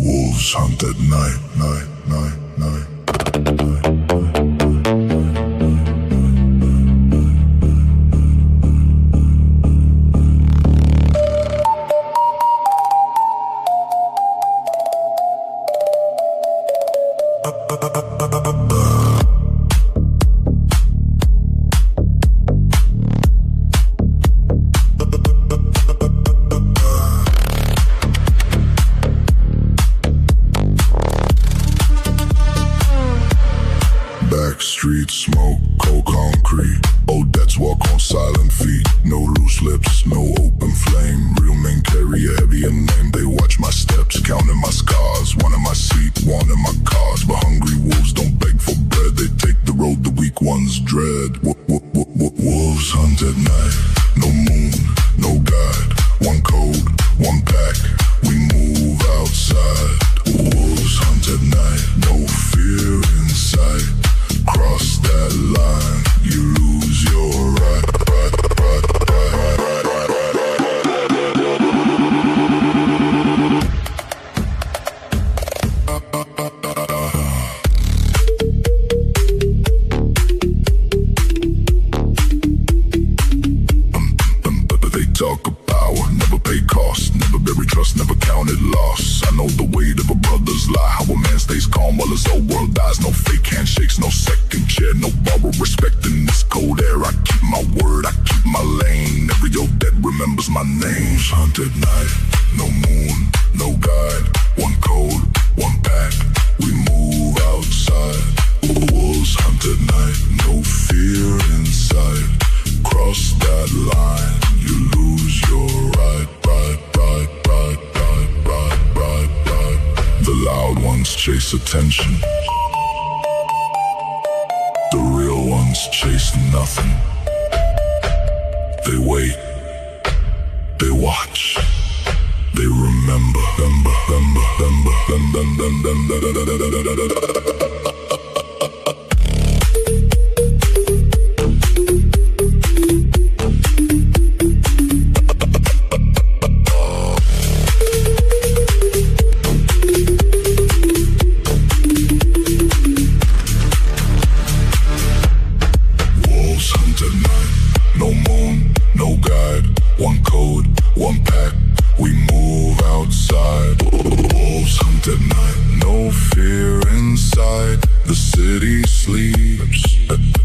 Wolves hunt at night, night, night, night. Backstreet smoke, cold concrete. Odettes walk on silent feet. No loose lips, no open flame. Real men carry a heavier name. They watch my steps, counting my scars. One in my seat, one in my cars. But hungry wolves don't beg for bread. They take the road the weak ones dread. Wolves hunt at night. No moon, no guide. One code, one pack. We move outside. Wolves hunt at night. No fear in sight. Cross that line, you lose your right. They talk of power, never pay cost, never bury trust, never counted loss. I know the weight of a brother's lie, how a man stays calm while his whole world dies. No fake handshakes, no second chair, no borrowed respect in this cold air. I keep my word, I keep my lane. Every old dead remembers my name. Hunt at night, no moon, no guide. One code, one pack, we move outside. Wolves hunt at night, no fear inside. Cross that line, you lose your right. The loud ones chase attention. The real ones chase nothing. They wait, they watch, they remember. No moon, no guide, one code, one pack, we move outside. Wolves hunt at night, no fear inside. The city sleeps at